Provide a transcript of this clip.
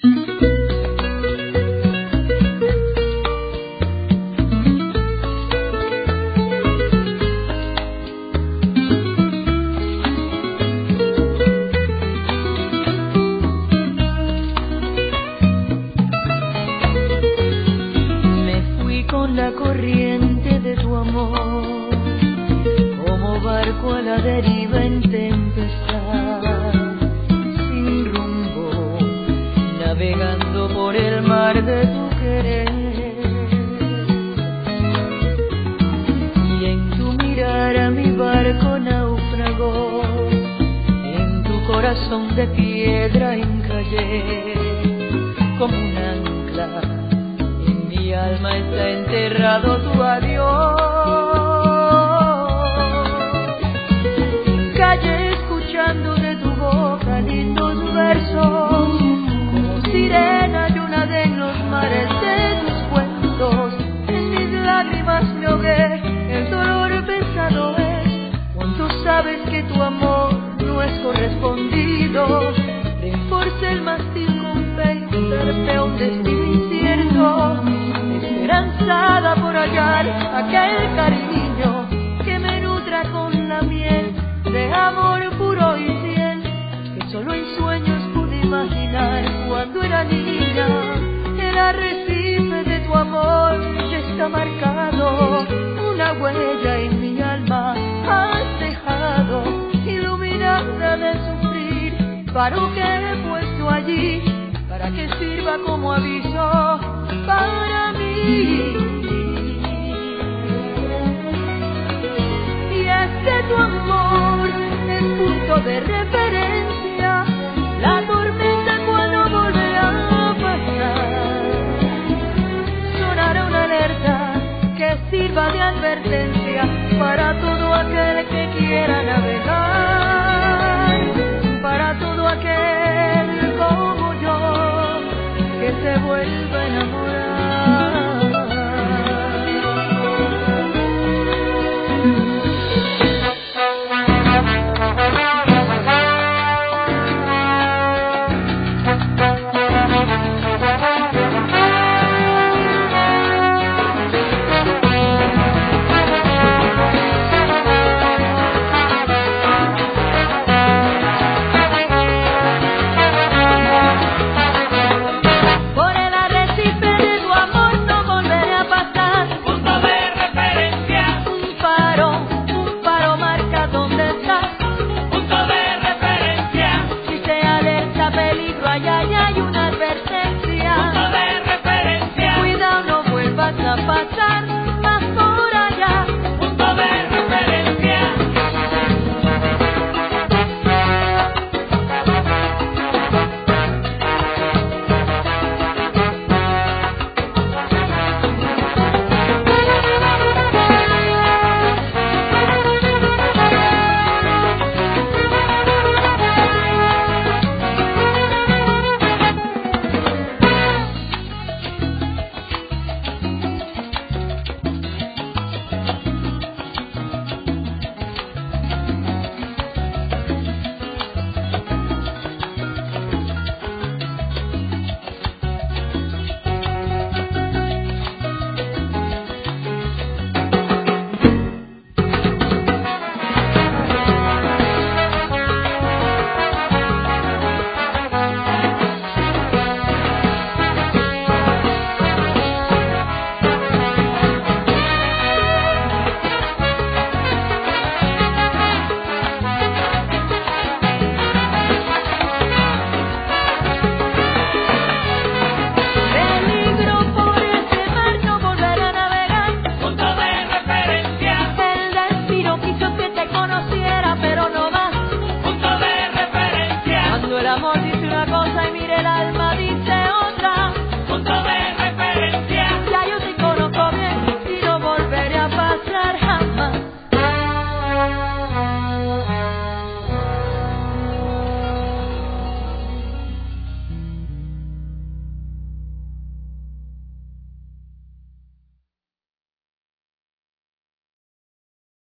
La corriente de tu amor, como barco a la deriva en tempestad, sin rumbo, navegando por el mar de tu querer. Y en tu mirar a mi barco naufragó, en tu corazón de piedra encallé, como un ancla. Mi alma está enterrado tu adiós. Callé escuchando de tu boca lindos versos, como sirena llunada en los mares de tus cuentos. En mis lágrimas me ahogué, el dolor pesado es cuando sabes que tu amor no es correspondido. Reforcé el mástil con fe y un darpe un destino incierto, esperanzada por hallar aquel cariño que me nutra con la miel de amor puro y fiel, que solo en sueños pude imaginar cuando era niña. El arrecife de tu amor ya está marcado, una huella en mi alma has dejado, iluminada de sufrir, faro que he puesto allí para que sirva como aviso para mí. Y es que tu amor es punto de referencia, la tormenta cuando volverá a pasar, sonará una alerta que sirva de advertencia para todo aquel que quiera navegar, para todo aquel como yo que se vuelva a enamorar.